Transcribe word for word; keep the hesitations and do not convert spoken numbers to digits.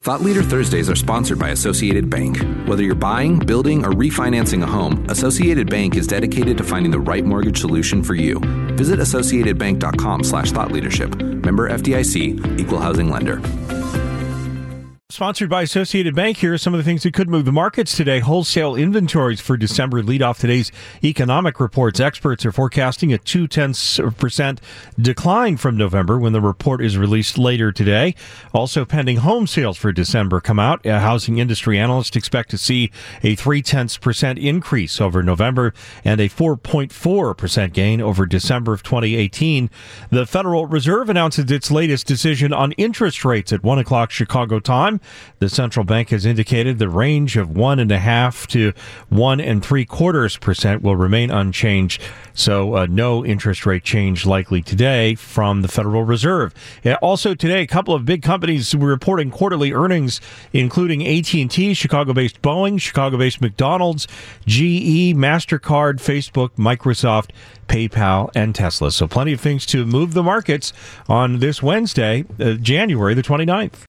Thought Leader Thursdays are sponsored by Associated Bank. Whether you're buying, building, or refinancing a home, Associated Bank is dedicated to finding the right mortgage solution for you. Visit associatedbank.com slash thought leadership. Member F D I C, Equal Housing Lender. Sponsored by Associated Bank, here are some of the things that could move the markets today. Wholesale inventories for December lead off today's economic reports. Experts are forecasting a two-tenths percent decline from November when the report is released later today. Also, pending home sales for December come out. A housing industry analysts expect to see a three-tenths percent increase over November and a four point four percent gain over December of twenty eighteen. The Federal Reserve announces its latest decision on interest rates at one o'clock Chicago time. The central bank has indicated the range of one and a half to one and three quarters percent will remain unchanged. So uh, no interest rate change likely today from the Federal Reserve. Also today, a couple of big companies were reporting quarterly earnings, including A T and T, Chicago-based Boeing, Chicago-based McDonald's, G E, MasterCard, Facebook, Microsoft, PayPal, and Tesla. So plenty of things to move the markets on this Wednesday, uh, January the twenty-ninth.